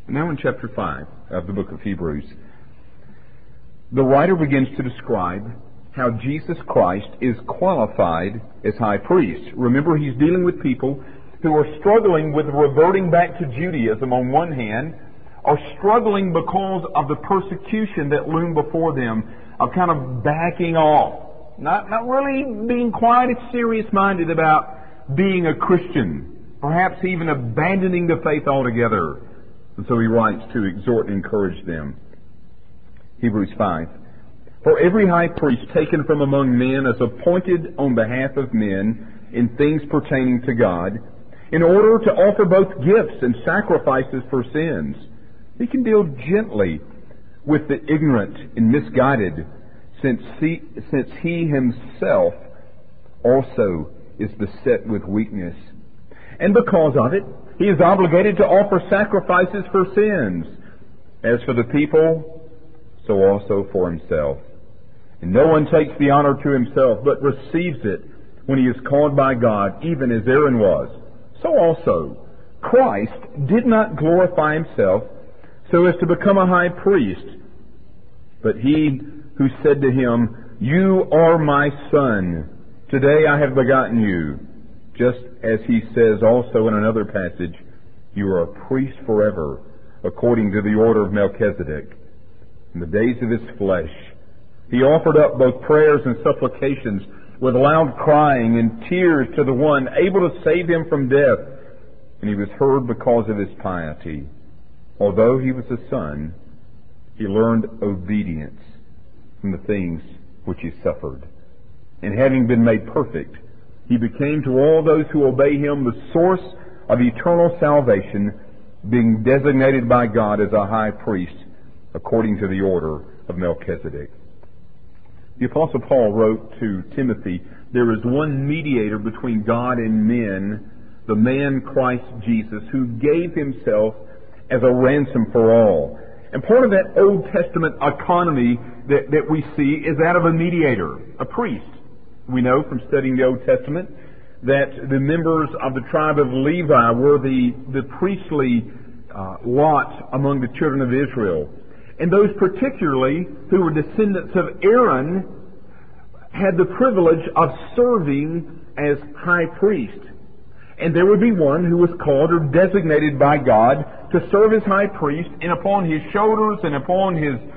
Now in chapter 5 of the book of Hebrews, the writer begins to describe how Jesus Christ is qualified as high priest. Remember, he's dealing with people who are struggling with reverting back to Judaism on one hand, or struggling because of the persecution that loomed before them, of kind of backing off, not really being quite as serious-minded about being a Christian, perhaps even abandoning the faith altogether. And so he writes to exhort and encourage them. Hebrews 5. For every high priest taken from among men is appointed on behalf of men in things pertaining to God, in order to offer both gifts and sacrifices for sins. He can deal gently with the ignorant and misguided, since he himself also is beset with weakness. And because of it, he is obligated to offer sacrifices for sins, as for the people, so also for himself. And no one takes the honor to himself, but receives it when he is called by God, even as Aaron was. So also, Christ did not glorify himself so as to become a high priest, but he who said to him, "You are my son, today I have begotten you," just as he says also in another passage, "You are a priest forever, according to the order of Melchizedek." In the days of his flesh, he offered up both prayers and supplications with loud crying and tears to the one able to save him from death, and he was heard because of his piety. Although he was a son, he learned obedience from the things which he suffered. And having been made perfect, he became to all those who obey him the source of eternal salvation, being designated by God as a high priest according to the order of Melchizedek. The Apostle Paul wrote to Timothy, "There is one mediator between God and men, the man Christ Jesus, who gave himself as a ransom for all." And part of that Old Testament economy that we see is that of a mediator, a priest. We know from studying the Old Testament that the members of the tribe of Levi were the priestly lot among the children of Israel. And those particularly who were descendants of Aaron had the privilege of serving as high priest. And there would be one who was called or designated by God to serve as high priest, and upon his shoulders and upon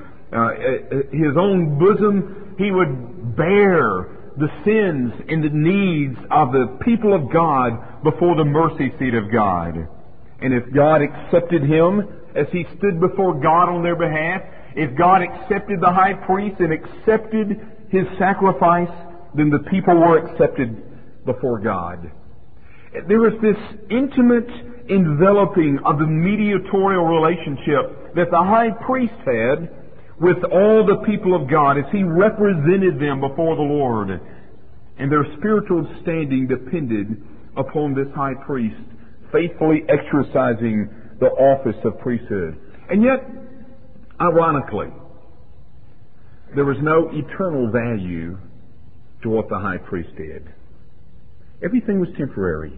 his own bosom he would bear the sins and the needs of the people of God before the mercy seat of God. And if God accepted him as he stood before God on their behalf, if God accepted the high priest and accepted his sacrifice, then the people were accepted before God. There was this intimate enveloping of the mediatorial relationship that the high priest had with all the people of God as he represented them before the Lord. And their spiritual standing depended upon this high priest faithfully exercising the office of priesthood. And yet, ironically, there was no eternal value to what the high priest did. Everything was temporary.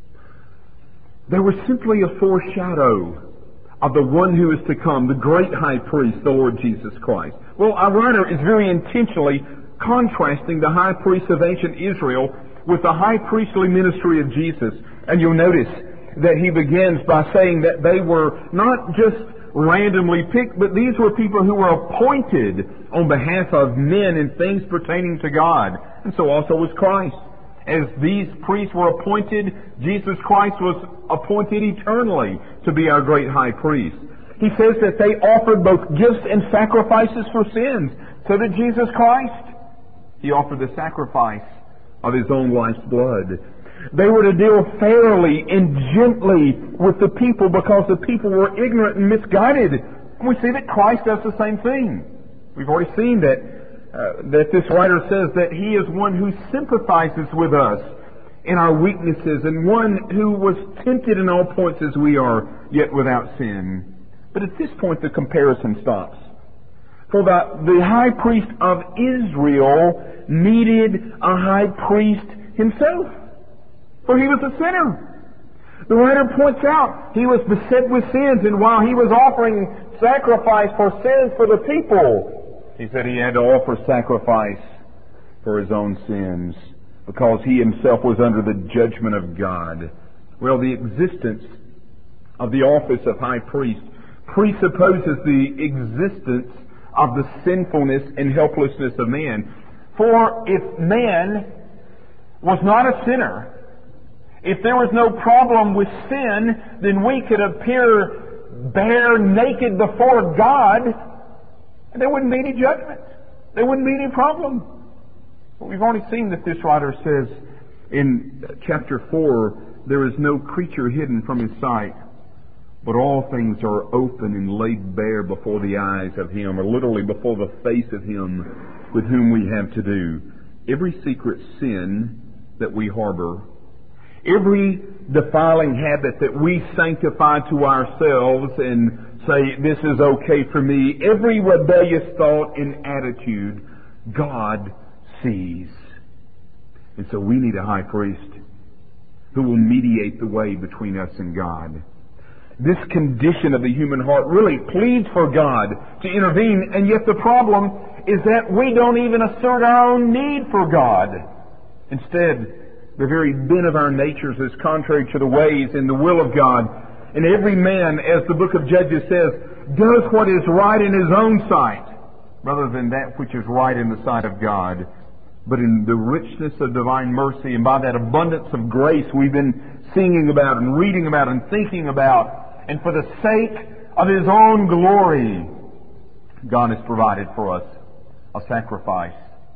There was simply a foreshadow of the one who is to come, the great high priest, the Lord Jesus Christ. Well, our writer is very intentionally contrasting the high priest of ancient Israel with the high priestly ministry of Jesus. And you'll notice that he begins by saying that they were not just randomly picked, but these were people who were appointed on behalf of men in things pertaining to God. And so also was Christ. As these priests were appointed, Jesus Christ was appointed eternally to be our great high priest. He says that they offered both gifts and sacrifices for sins. So did Jesus Christ. He offered the sacrifice of his own life's blood. They were to deal fairly and gently with the people because the people were ignorant and misguided. And we see that Christ does the same thing. We've already seen that this writer says that he is one who sympathizes with us in our weaknesses and one who was tempted in all points as we are, yet without sin. But at this point the comparison stops. For the high priest of Israel needed a high priest himself. For he was a sinner. The writer points out he was beset with sins, and while he was offering sacrifice for sins for the people, he said he had to offer sacrifice for his own sins because he himself was under the judgment of God. Well, the existence of the office of high priest presupposes the existence of the sinfulness and helplessness of man. For if man was not a sinner, if there was no problem with sin, then we could appear bare naked before God, and there wouldn't be any judgment. There wouldn't be any problem. But we've already seen that this writer says in chapter 4, there is no creature hidden from His sight, but all things are open and laid bare before the eyes of Him, or literally before the face of Him with whom we have to do. Every secret sin that we harbor, every defiling habit that we sanctify to ourselves and say, this is okay for me, every rebellious thought and attitude, God sees. And so we need a high priest who will mediate the way between us and God. This condition of the human heart really pleads for God to intervene, and yet the problem is that we don't even assert our own need for God. Instead, the very bent of our natures is contrary to the ways and the will of God. And every man, as the book of Judges says, does what is right in his own sight, rather than that which is right in the sight of God. But in the richness of divine mercy, and by that abundance of grace we've been singing about and reading about and thinking about, and for the sake of His own glory, God has provided for us a sacrifice.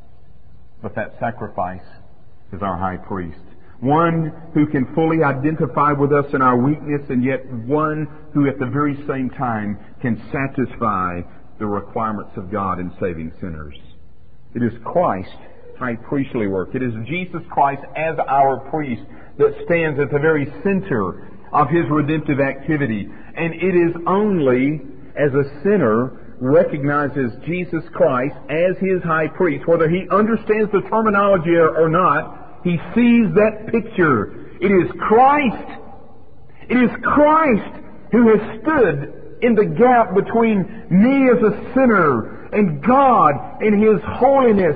But that sacrifice is our high priest. One who can fully identify with us in our weakness, and yet one who at the very same time can satisfy the requirements of God in saving sinners. It is Christ's high priestly work. It is Jesus Christ as our priest that stands at the very center of His redemptive activity. And it is only as a sinner recognizes Jesus Christ as his high priest, whether he understands the terminology or not, he sees that picture. It is Christ. It is Christ who has stood in the gap between me as a sinner and God in His holiness.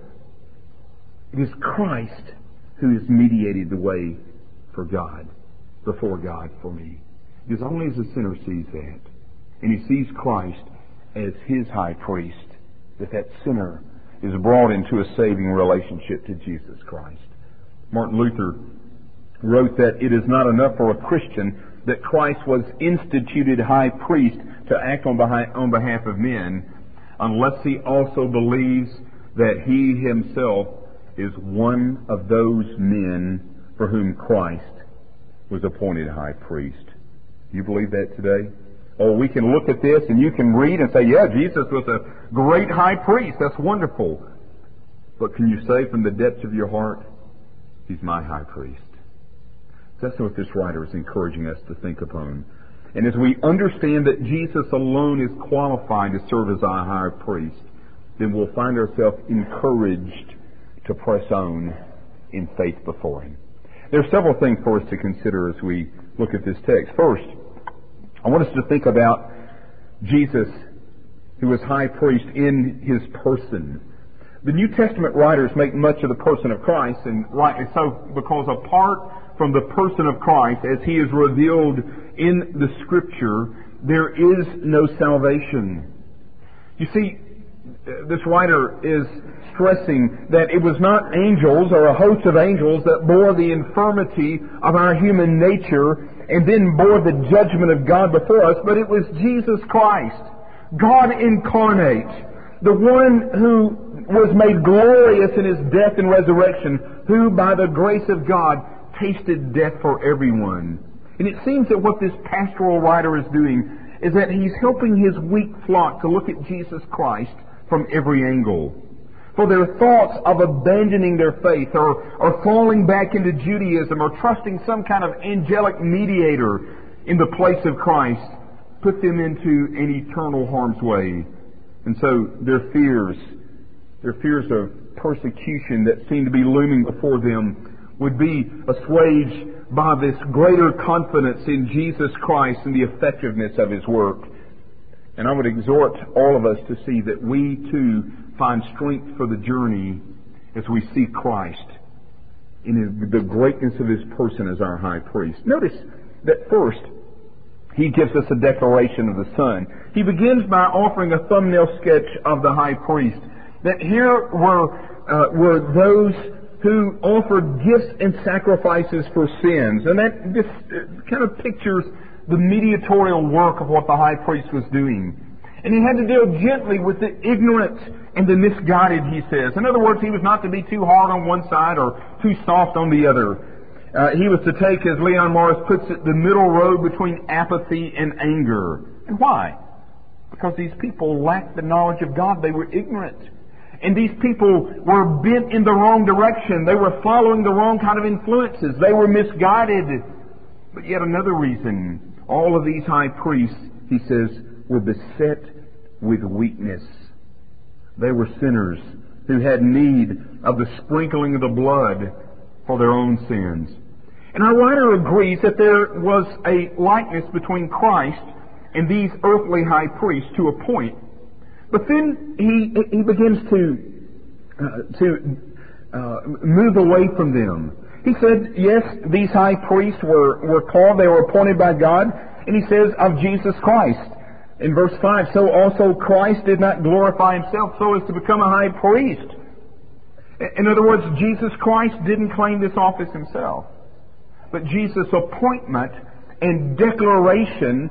It is Christ who has mediated the way for God, before God for me. It is only as a sinner sees that, and he sees Christ as his high priest, that sinner is brought into a saving relationship to Jesus Christ. Martin Luther wrote that it is not enough for a Christian that Christ was instituted high priest to act on behalf of men, unless he also believes that he himself is one of those men for whom Christ was appointed high priest. Do you believe that today? Oh, we can look at this and you can read and say, yeah, Jesus was a great high priest. That's wonderful. But can you say from the depths of your heart, He's my high priest? That's what this writer is encouraging us to think upon. And as we understand that Jesus alone is qualified to serve as our high priest, then we'll find ourselves encouraged to press on in faith before Him. There are several things for us to consider as we look at this text. First, I want us to think about Jesus, who was high priest in His person. The New Testament writers make much of the person of Christ, and rightly so, because apart from the person of Christ, as He is revealed in the Scripture, there is no salvation. You see, this writer is stressing that it was not angels or a host of angels that bore the infirmity of our human nature and then bore the judgment of God before us, but it was Jesus Christ, God incarnate, the one who was made glorious in His death and resurrection, who by the grace of God tasted death for everyone. And it seems that what this pastoral writer is doing is that he's helping his weak flock to look at Jesus Christ from every angle. For their thoughts of abandoning their faith or falling back into Judaism or trusting some kind of angelic mediator in the place of Christ put them into an eternal harm's way. And so their fears of persecution that seem to be looming before them would be assuaged by this greater confidence in Jesus Christ and the effectiveness of His work. And I would exhort all of us to see that we too find strength for the journey as we see Christ in the greatness of His person as our high priest. Notice that first, He gives us a declaration of the Son. He begins by offering a thumbnail sketch of the high priest. That here were those who offered gifts and sacrifices for sins. And that this kind of pictures the mediatorial work of what the high priest was doing. And he had to deal gently with the ignorant and the misguided, he says. In other words, he was not to be too hard on one side or too soft on the other. He was to take, as Leon Morris puts it, the middle road between apathy and anger. And why? Because these people lacked the knowledge of God. They were ignorant. And these people were bent in the wrong direction. They were following the wrong kind of influences. They were misguided. But yet another reason, all of these high priests, he says, were beset with weakness. They were sinners who had need of the sprinkling of the blood for their own sins. And our writer agrees that there was a likeness between Christ and these earthly high priests to a point. But then he begins to move away from them. He said, yes, these high priests were called, they were appointed by God, and he says of Jesus Christ. In verse 5, so also Christ did not glorify Himself so as to become a high priest. In other words, Jesus Christ didn't claim this office Himself. But Jesus' appointment and declaration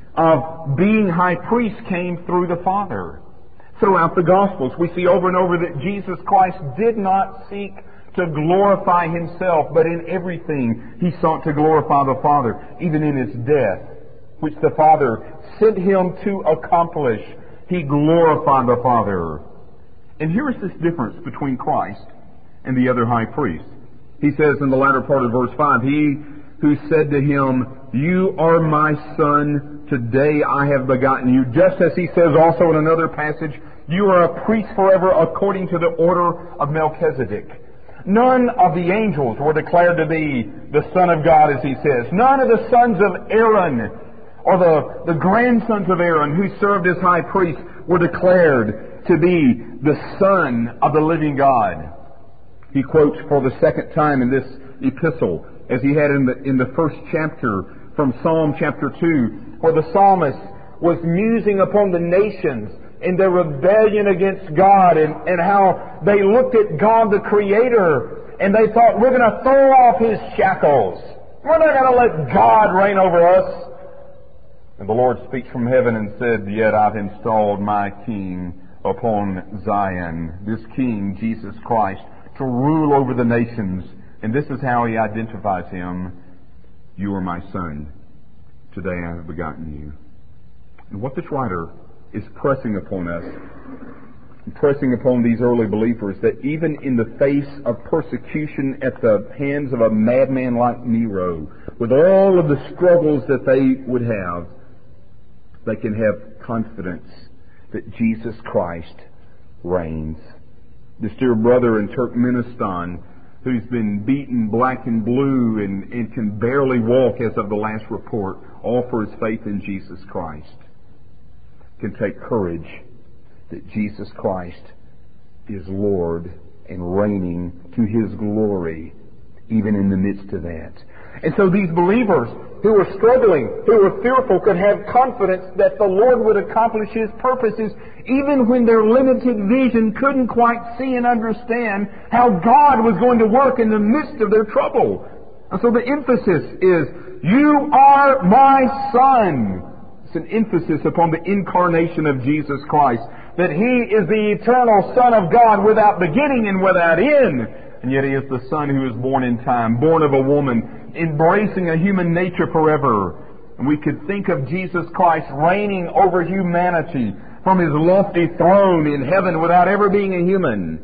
of being high priest came through the Father. Throughout the Gospels, we see over and over that Jesus Christ did not seek to glorify Himself, but in everything He sought to glorify the Father, even in His death, which the Father sent Him to accomplish. He glorified the Father. And here is this difference between Christ and the other high priests. He says in the latter part of verse 5, He who said to Him, You are my Son, today I have begotten you. Just as He says also in another passage, You are a priest forever according to the order of Melchizedek. None of the angels were declared to be the Son of God, as he says. None of the sons of Aaron or the grandsons of Aaron who served as high priests were declared to be the Son of the living God. He quotes for the second time in this epistle, as he had in the first chapter from Psalm chapter 2, where the psalmist was musing upon the nations in their rebellion against God and how they looked at God the Creator and they thought, we're going to throw off His shackles. We're not going to let God reign over us. And the Lord speaks from heaven and said, Yet I've installed my King upon Zion, this King, Jesus Christ, to rule over the nations. And this is how He identifies Him. You are my Son. Today I have begotten you. And what this writer is pressing upon us, pressing upon these early believers, that even in the face of persecution at the hands of a madman like Nero, with all of the struggles that they would have, they can have confidence that Jesus Christ reigns. This dear brother in Turkmenistan, who's been beaten black and blue and can barely walk as of the last report, all for his faith in Jesus Christ, can take courage that Jesus Christ is Lord and reigning to His glory, even in the midst of that. And so these believers who were struggling, who were fearful, could have confidence that the Lord would accomplish His purposes, even when their limited vision couldn't quite see and understand how God was going to work in the midst of their trouble. And so the emphasis is, You are my Son. It's an emphasis upon the incarnation of Jesus Christ, that He is the eternal Son of God without beginning and without end. And yet He is the Son who is born in time, born of a woman, embracing a human nature forever. And we could think of Jesus Christ reigning over humanity from His lofty throne in heaven without ever being a human.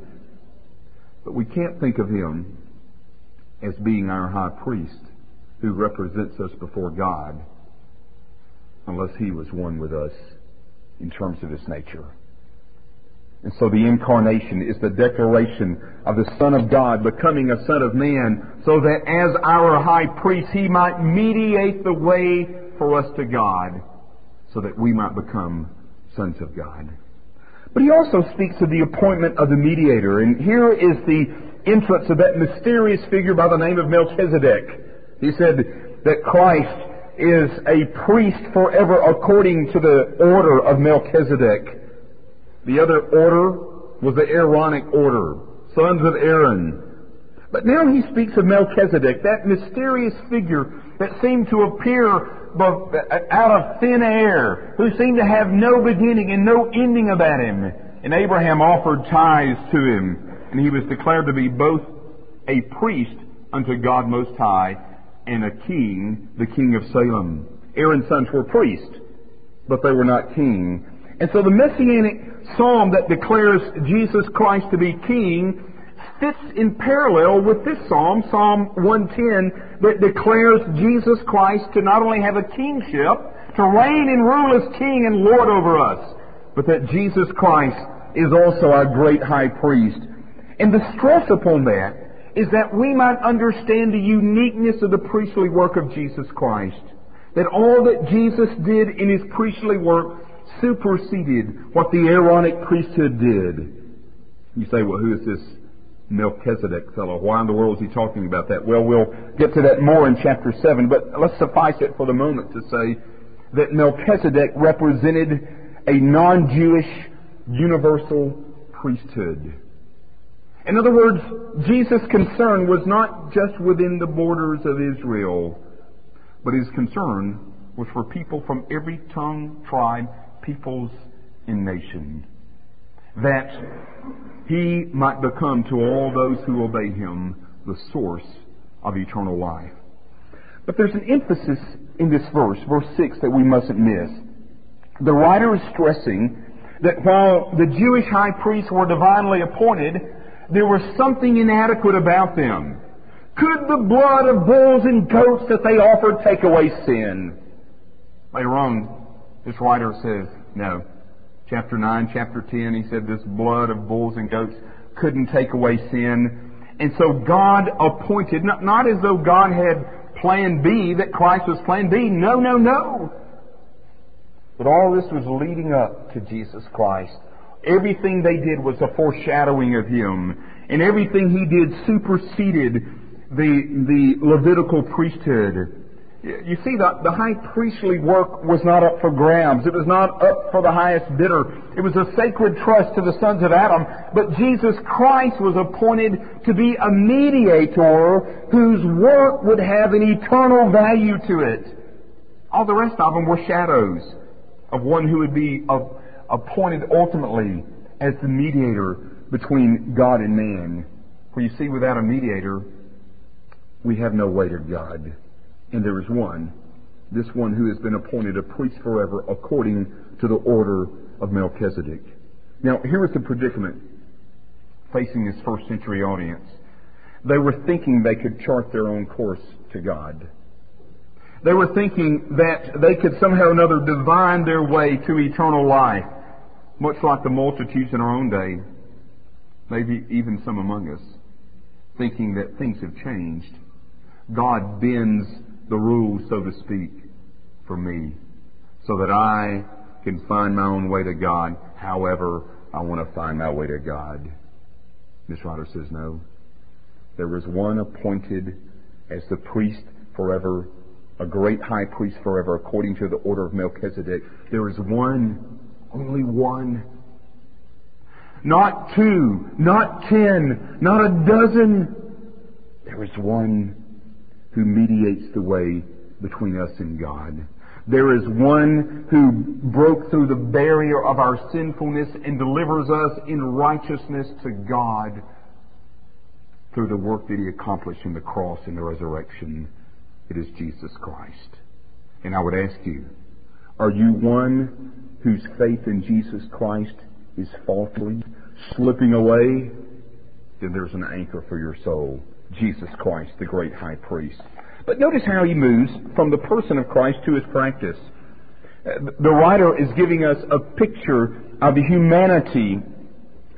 But we can't think of Him as being our high priest who represents us before God, unless He was one with us in terms of His nature. And so the incarnation is the declaration of the Son of God becoming a Son of Man, so that as our high priest, He might mediate the way for us to God, so that we might become sons of God. But He also speaks of the appointment of the mediator. And here is the entrance of that mysterious figure by the name of Melchizedek. He said that Christ is a priest forever according to the order of Melchizedek. The other order was the Aaronic order, sons of Aaron. But now he speaks of Melchizedek, that mysterious figure that seemed to appear out of thin air, who seemed to have no beginning and no ending about him. And Abraham offered tithes to him, and he was declared to be both a priest unto God Most High and a king, the king of Salem. Aaron's sons were priests, but they were not king. And so the Messianic psalm that declares Jesus Christ to be king fits in parallel with this psalm, Psalm 110, that declares Jesus Christ to not only have a kingship, to reign and rule as king and Lord over us, but that Jesus Christ is also our great high priest. And the stress upon that is that we might understand the uniqueness of the priestly work of Jesus Christ. That all that Jesus did in His priestly work superseded what the Aaronic priesthood did. You say, well, who is this Melchizedek fellow? Why in the world is he talking about that? Well, we'll get to that more in chapter 7, but let's suffice it for the moment to say that Melchizedek represented a non-Jewish universal priesthood. In other words, Jesus' concern was not just within the borders of Israel, but His concern was for people from every tongue, tribe, peoples, and nation. That He might become to all those who obey Him the source of eternal life. But there's an emphasis in this verse 6, that we mustn't miss. The writer is stressing that while the Jewish high priests were divinely appointed, there was something inadequate about them. Could the blood of bulls and goats that they offered take away sin? Later on, this writer says, no. Chapter 9, chapter 10, he said this blood of bulls and goats couldn't take away sin. And so God appointed, not as though God had plan B, that Christ was plan B. No, no, no. But all this was leading up to Jesus Christ. Everything they did was a foreshadowing of Him. And everything He did superseded the Levitical priesthood. You see, the high priestly work was not up for grabs. It was not up for the highest bidder. It was a sacred trust to the sons of Adam. But Jesus Christ was appointed to be a mediator whose work would have an eternal value to it. All the rest of them were shadows of one who would be appointed ultimately as the mediator between God and man. For you see, without a mediator, we have no way to God. And there is one, this one who has been appointed a priest forever according to the order of Melchizedek. Now, here is the predicament facing this first century audience. They were thinking they could chart their own course to God. They were thinking that they could somehow or another divine their way to eternal life, much like the multitudes in our own day, maybe even some among us, thinking that things have changed. God bends the rules, so to speak, for me, so that I can find my own way to God however I want to find my way to God. This writer says no. There is one appointed as the priest forever, a great high priest forever, according to the order of Melchizedek. There is one, only one. Not 2, not 10, not a dozen. There is one who mediates the way between us and God. There is one who broke through the barrier of our sinfulness and delivers us in righteousness to God through the work that He accomplished in the cross and the resurrection. It is Jesus Christ. And I would ask you, are you one whose faith in Jesus Christ is faltering, slipping away? Then there's an anchor for your soul. Jesus Christ, the great high priest. But notice how he moves from the person of Christ to His practice. The writer is giving us a picture of the humanity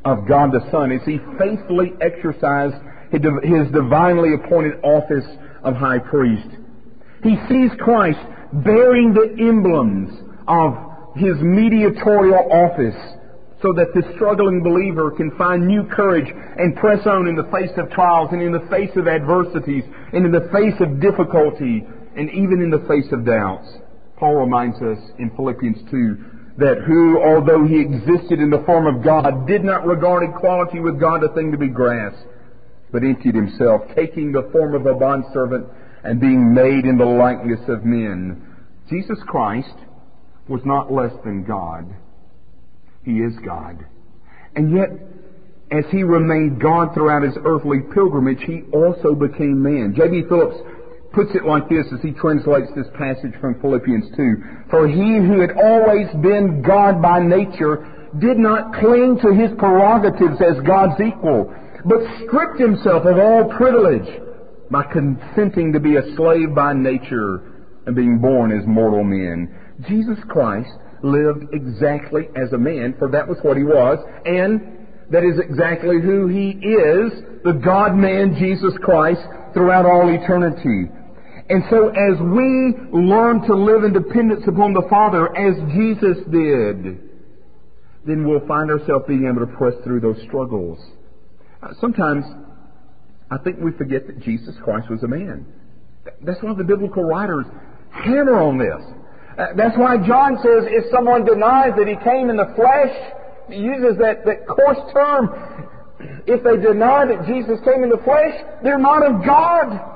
of God the Son as He faithfully exercised His divinely appointed office of high priest. He sees Christ bearing the emblems of His mediatorial office so that the struggling believer can find new courage and press on in the face of trials and in the face of adversities and in the face of difficulty and even in the face of doubts. Paul reminds us in Philippians 2 that who, although He existed in the form of God, did not regard equality with God a thing to be grasped, but emptied Himself, taking the form of a bondservant and being made in the likeness of men. Jesus Christ was not less than God. He is God. And yet, as He remained God throughout His earthly pilgrimage, He also became man. J.B. Phillips puts it like this as he translates this passage from Philippians 2. For He who had always been God by nature did not cling to His prerogatives as God's equal, but stripped Himself of all privilege by consenting to be a slave by nature and being born as mortal men. Jesus Christ lived exactly as a man, for that was what He was, and that is exactly who He is, the God-man Jesus Christ, throughout all eternity. And so as we learn to live in dependence upon the Father as Jesus did, then we'll find ourselves being able to press through those struggles. Sometimes I think we forget that Jesus Christ was a man. That's why the biblical writers hammer on this. That's why John says if someone denies that He came in the flesh, he uses that coarse term, if they deny that Jesus came in the flesh, they're not of God.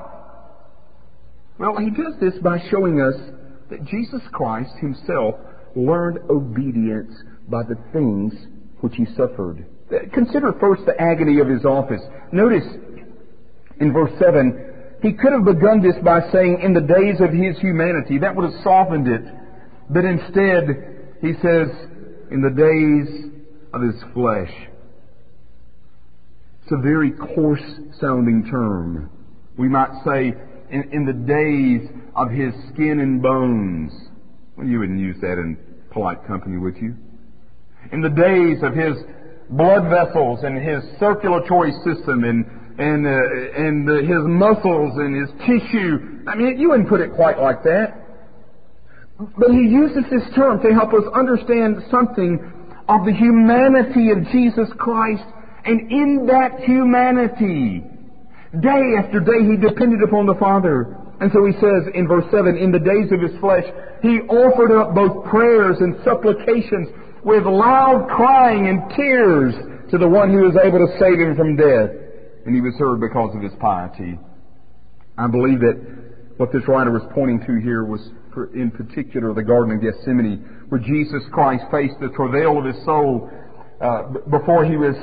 Well, he does this by showing us that Jesus Christ Himself learned obedience by the things which He suffered. Consider first the agony of His office. Notice in verse 7, He could have begun this by saying, in the days of His humanity. That would have softened it. But instead, He says, in the days of His flesh. It's a very coarse-sounding term. We might say, in the days of His skin and bones. Well, you wouldn't use that in polite company, would you? In the days of His blood vessels and His circulatory system and His muscles and His tissue. I mean, you wouldn't put it quite like that. But He uses this term to help us understand something of the humanity of Jesus Christ. And in that humanity, day after day, He depended upon the Father. And so He says in verse 7, in the days of His flesh, He offered up both prayers and supplications with loud crying and tears to the One who was able to save Him from death. And He was heard because of His piety. I believe that what this writer was pointing to here was, in particular, the Garden of Gethsemane, where Jesus Christ faced the travail of His soul before He was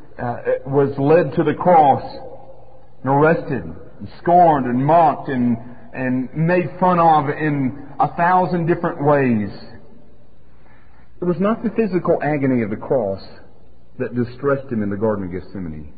led to the cross, and arrested, and scorned, and mocked, and made fun of in 1,000 different ways. It was not the physical agony of the cross that distressed Him in the Garden of Gethsemane.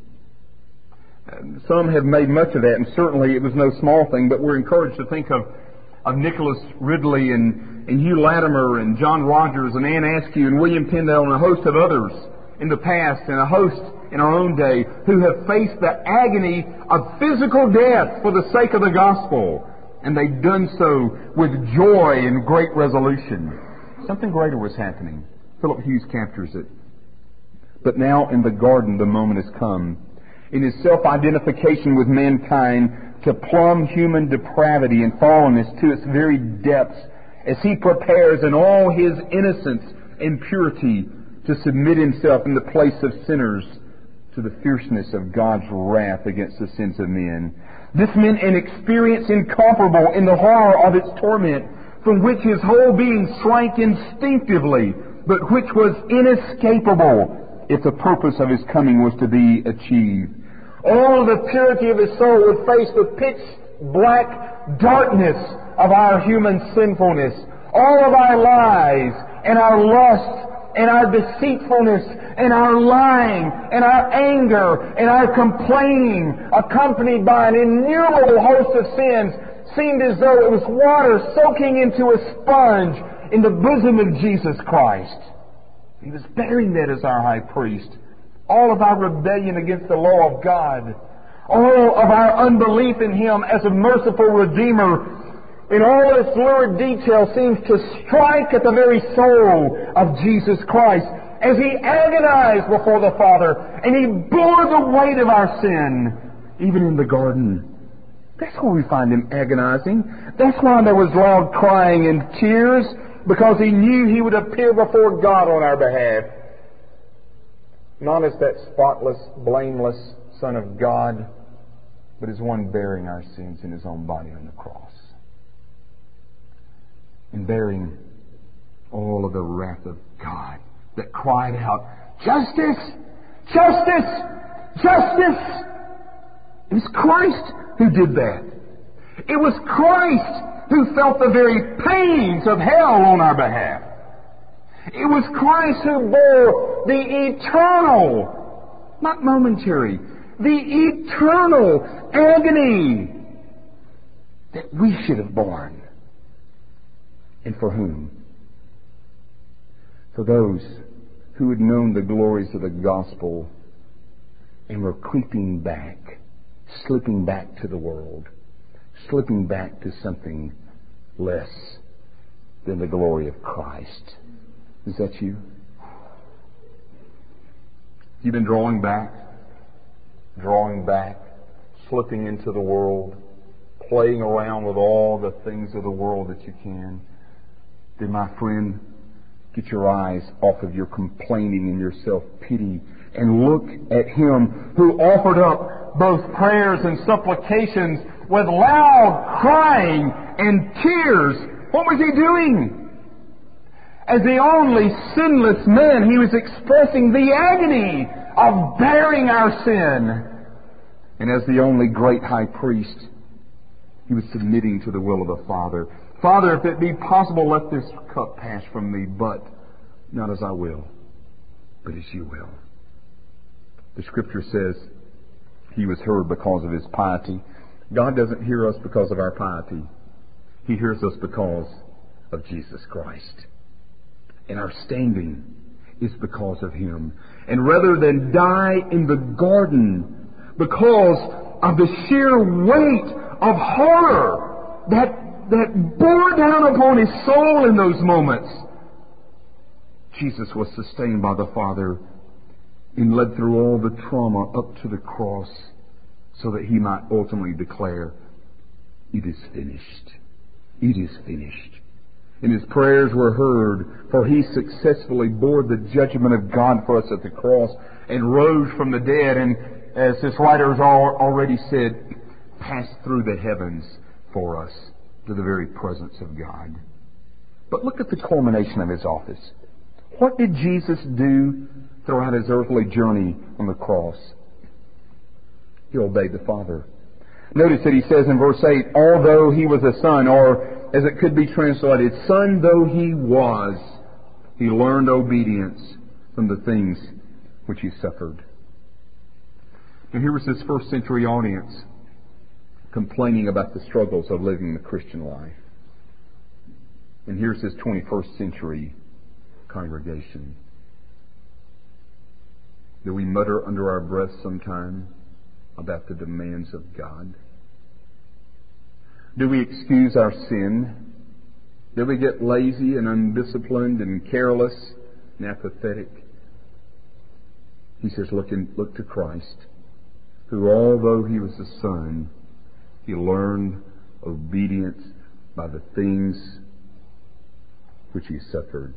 Some have made much of that, and certainly it was no small thing, but we're encouraged to think of Nicholas Ridley and Hugh Latimer and John Rogers and Ann Askew and William Tyndale and a host of others in the past and a host in our own day who have faced the agony of physical death for the sake of the gospel. And they've done so with joy and great resolution. Something greater was happening. Philip Hughes captures it. But now in the garden the moment has come. In His self-identification with mankind to plumb human depravity and fallenness to its very depths, as He prepares in all His innocence and purity to submit Himself in the place of sinners to the fierceness of God's wrath against the sins of men. This meant an experience incomparable in the horror of its torment, from which His whole being shrank instinctively, but which was inescapable if the purpose of His coming was to be achieved. All of the purity of His soul would face the pitch black darkness of our human sinfulness. All of our lies and our lust and our deceitfulness and our lying and our anger and our complaining, accompanied by an innumerable host of sins, seemed as though it was water soaking into a sponge in the bosom of Jesus Christ. He was bearing that as our high priest all of our rebellion against the law of God, all of our unbelief in Him as a merciful Redeemer, in all its lurid detail seems to strike at the very soul of Jesus Christ as He agonized before the Father and He bore the weight of our sin, even in the garden. That's why we find Him agonizing. That's why there was loud crying and tears, because He knew He would appear before God on our behalf. Not as that spotless, blameless Son of God, but as one bearing our sins in His own body on the cross. And bearing all of the wrath of God that cried out, "Justice! Justice! Justice!" It was Christ who did that. It was Christ who felt the very pains of hell on our behalf. It was Christ who bore the eternal, not momentary, the eternal agony that we should have borne. And for whom? For those who had known the glories of the gospel and were creeping back, slipping back to the world, slipping back to something less than the glory of Christ. Is that you? You've been drawing back, slipping into the world, playing around with all the things of the world that you can. Then, my friend, get your eyes off of your complaining and your self-pity and look at Him who offered up both prayers and supplications with loud crying and tears. What was He doing? As the only sinless man, He was expressing the agony of bearing our sin. And as the only great high priest, He was submitting to the will of the Father. "Father, if it be possible, let this cup pass from me, but not as I will, but as You will." The Scripture says He was heard because of His piety. God doesn't hear us because of our piety. He hears us because of Jesus Christ. And our standing is because of Him. And rather than die in the garden because of the sheer weight of horror that bore down upon His soul in those moments, Jesus was sustained by the Father and led through all the trauma up to the cross so that He might ultimately declare, "It is finished. It is finished." And His prayers were heard, for He successfully bore the judgment of God for us at the cross and rose from the dead, and as this writer has already said, passed through the heavens for us to the very presence of God. But look at the culmination of His office. What did Jesus do throughout His earthly journey on the cross? He obeyed the Father. Notice that He says in verse 8, although He was a son, or as it could be translated, son though He was, He learned obedience from the things which He suffered. Now here was this first century audience complaining about the struggles of living the Christian life. And here's His 21st century congregation. Do we mutter under our breath sometime about the demands of God? Do we excuse our sin? Do we get lazy and undisciplined and careless and apathetic? He says, look to Christ, who although He was a son, He learned obedience by the things which He suffered.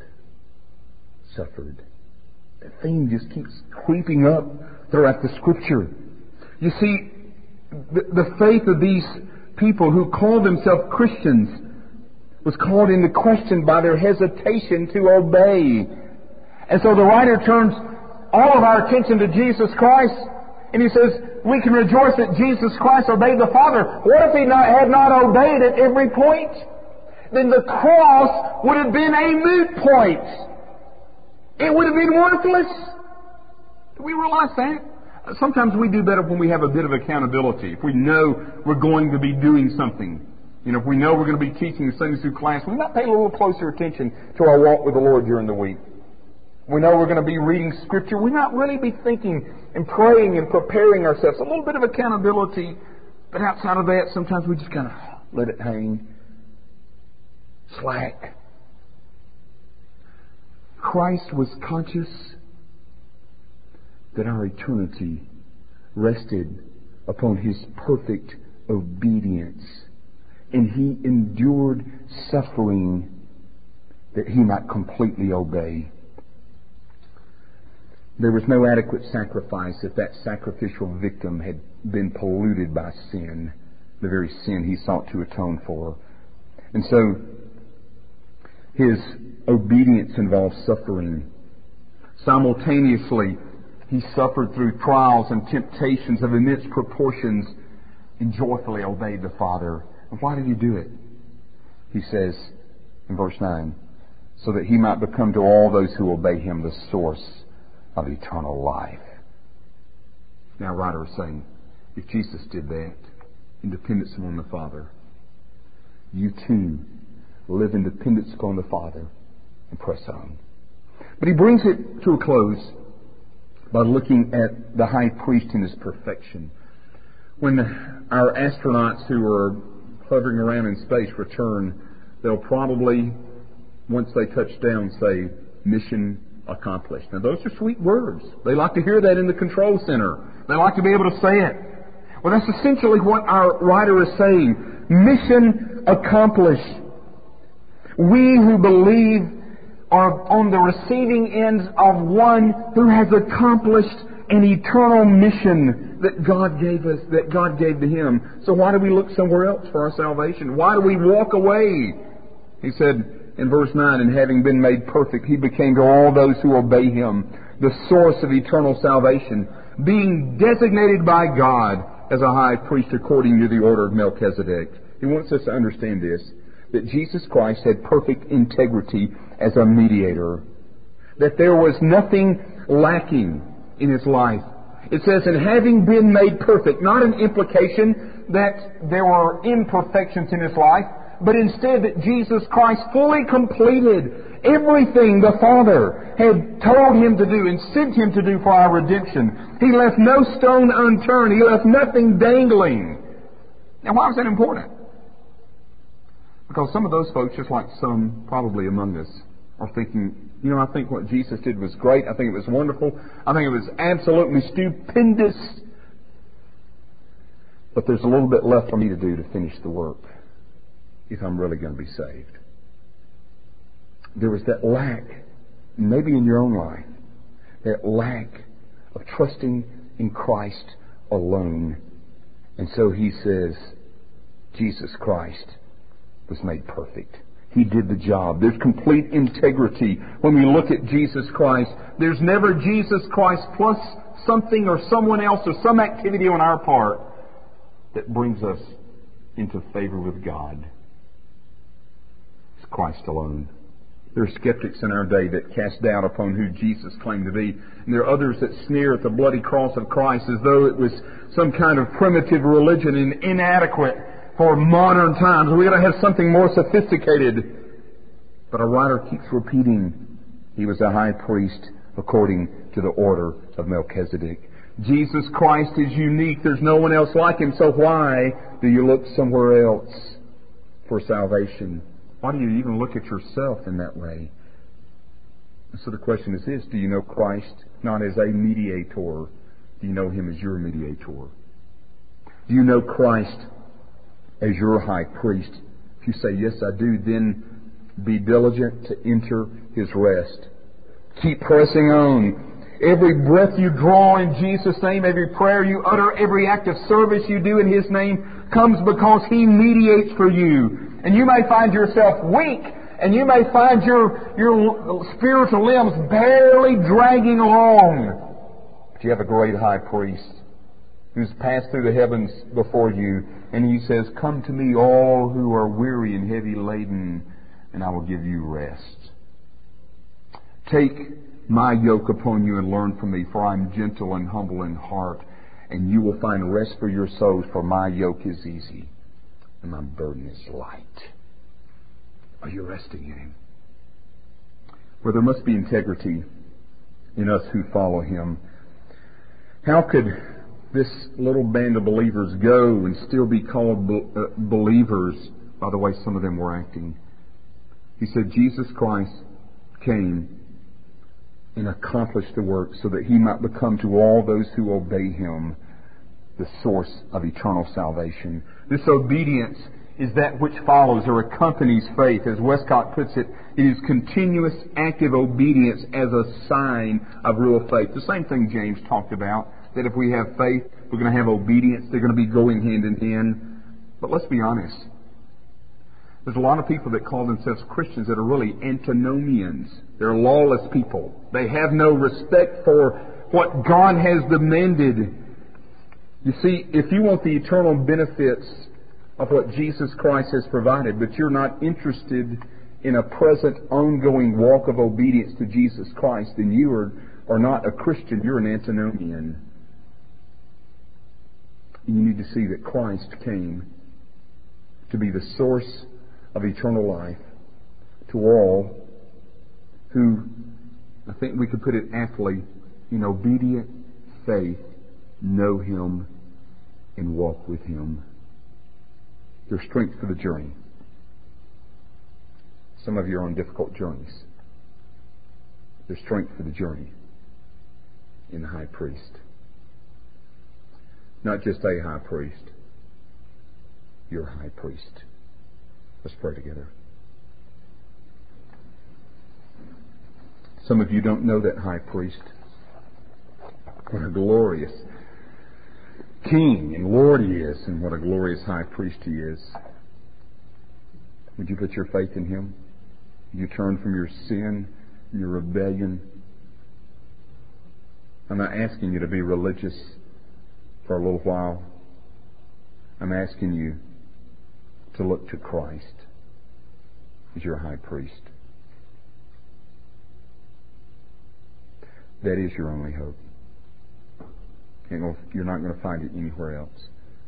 That theme just keeps creeping up throughout the Scripture. You see, the faith of these people who called themselves Christians was called into question by their hesitation to obey. And so the writer turns all of our attention to Jesus Christ, and he says, we can rejoice that Jesus Christ obeyed the Father. What if He had not obeyed at every point? Then the cross would have been a moot point. It would have been worthless. Do we realize that? Sometimes we do better when we have a bit of accountability. If we know we're going to be doing something. If we know we're going to be teaching the Sunday school class, we might pay a little closer attention to our walk with the Lord during the week. We know we're going to be reading Scripture. We might really be thinking and praying and preparing ourselves. A little bit of accountability. But outside of that, sometimes we just kind of let it hang. Slack. Christ was conscious that our eternity rested upon His perfect obedience. And He endured suffering that He might completely obey. There was no adequate sacrifice if that sacrificial victim had been polluted by sin, the very sin He sought to atone for. And so, His obedience involved suffering. Simultaneously, He suffered through trials and temptations of immense proportions and joyfully obeyed the Father. And why did He do it? He says in verse 9, so that He might become to all those who obey Him the source of eternal life. Now, a writer is saying, if Jesus did that in dependence upon the Father, you too live in dependence upon the Father and press on. But he brings it to a close by looking at the high priest in his perfection. When our astronauts who are hovering around in space return, they'll probably, once they touch down, say, mission accomplished. Now, those are sweet words. They like to hear that in the control center. They like to be able to say it. Well, that's essentially what our writer is saying. Mission accomplished. We who believe are on the receiving end of one who has accomplished an eternal mission that God gave us, that God gave to Him. So why do we look somewhere else for our salvation? Why do we walk away? He said in verse 9, and having been made perfect, He became to all those who obey Him the source of eternal salvation, being designated by God as a high priest according to the order of Melchizedek. He wants us to understand this, that Jesus Christ had perfect integrity as a mediator, that there was nothing lacking in His life. It says, and having been made perfect, not an implication that there were imperfections in His life, but instead that Jesus Christ fully completed everything the Father had told Him to do and sent Him to do for our redemption. He left no stone unturned. He left nothing dangling. Now, why was that important? Because some of those folks, just like some probably among us, are thinking, I think what Jesus did was great. I think it was wonderful. I think it was absolutely stupendous. But there's a little bit left for me to do to finish the work if I'm really going to be saved. There was that lack, maybe in your own life, that lack of trusting in Christ alone. And so he says, Jesus Christ was made perfect. He did the job. There's complete integrity. When we look at Jesus Christ, there's never Jesus Christ plus something or someone else or some activity on our part that brings us into favor with God. It's Christ alone. There are skeptics in our day that cast doubt upon who Jesus claimed to be. And there are others that sneer at the bloody cross of Christ as though it was some kind of primitive religion and inadequate for modern times. We've got to have something more sophisticated. But our writer keeps repeating, He was a high priest according to the order of Melchizedek. Jesus Christ is unique. There's no one else like Him. So why do you look somewhere else for salvation? Why do you even look at yourself in that way? So the question is this: do you know Christ not as a mediator? Do you know Him as your mediator? Do you know Christ as your high priest? If you say, yes, I do, then be diligent to enter His rest. Keep pressing on. Every breath you draw in Jesus' name, every prayer you utter, every act of service you do in His name comes because He mediates for you. And you may find yourself weak, and you may find your spiritual limbs barely dragging along. But you have a great high priest who's passed through the heavens before you, and He says, come to me all who are weary and heavy laden, and I will give you rest. Take my yoke upon you and learn from me, for I am gentle and humble in heart, and you will find rest for your souls, for my yoke is easy and my burden is light. Are you resting in Him? Where there must be integrity, in us who follow Him. How could this little band of believers go and still be called believers by the way some of them were acting? He said Jesus Christ came and accomplished the work so that He might become to all those who obey Him the source of eternal salvation. This obedience is that which follows or accompanies faith. As Westcott puts it, it is continuous active obedience as a sign of real faith. The same thing James talked about, that if we have faith, we're going to have obedience. They're going to be going hand in hand. But let's be honest. There's a lot of people that call themselves Christians that are really antinomians. They're lawless people. They have no respect for what God has demanded. You see, if you want the eternal benefits of what Jesus Christ has provided, but you're not interested in a present, ongoing walk of obedience to Jesus Christ, then you are not a Christian. You're an antinomian. You need to see that Christ came to be the source of eternal life to all who, I think we could put it aptly, in obedient faith, know Him and walk with Him. Your strength for the journey. Some of you are on difficult journeys. There's strength for the journey in the high priest. Not just a high priest, your high priest. Let's pray together. Some of you don't know that high priest. What a glorious King and Lord He is, and what a glorious high priest He is. Would you put your faith in Him? Would you turn from your sin, your rebellion? I'm not asking you to be religious for a little while. I'm asking you to look to Christ as your high priest. That is your only hope. You're not going to find it anywhere else.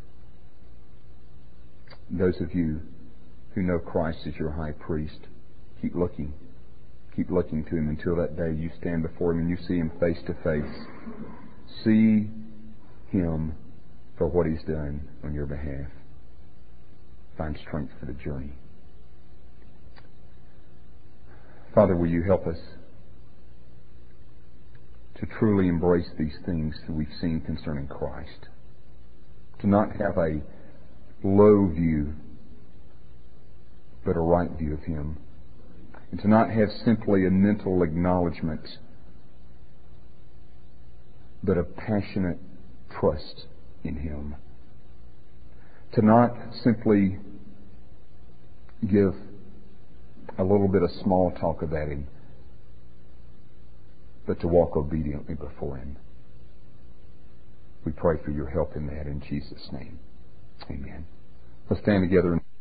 Those of you who know Christ as your high priest, keep looking. Keep looking to Him until that day you stand before Him and you see Him face to face. See Him for what He's done on your behalf. Find strength for the journey. Father, will you help us to truly embrace these things that we've seen concerning Christ. To not have a low view, but a right view of Him. And to not have simply a mental acknowledgement, but a passionate trust in Him. To not simply give a little bit of small talk about Him, but to walk obediently before Him. We pray for your help in that in Jesus' name. Amen. Let's stand together.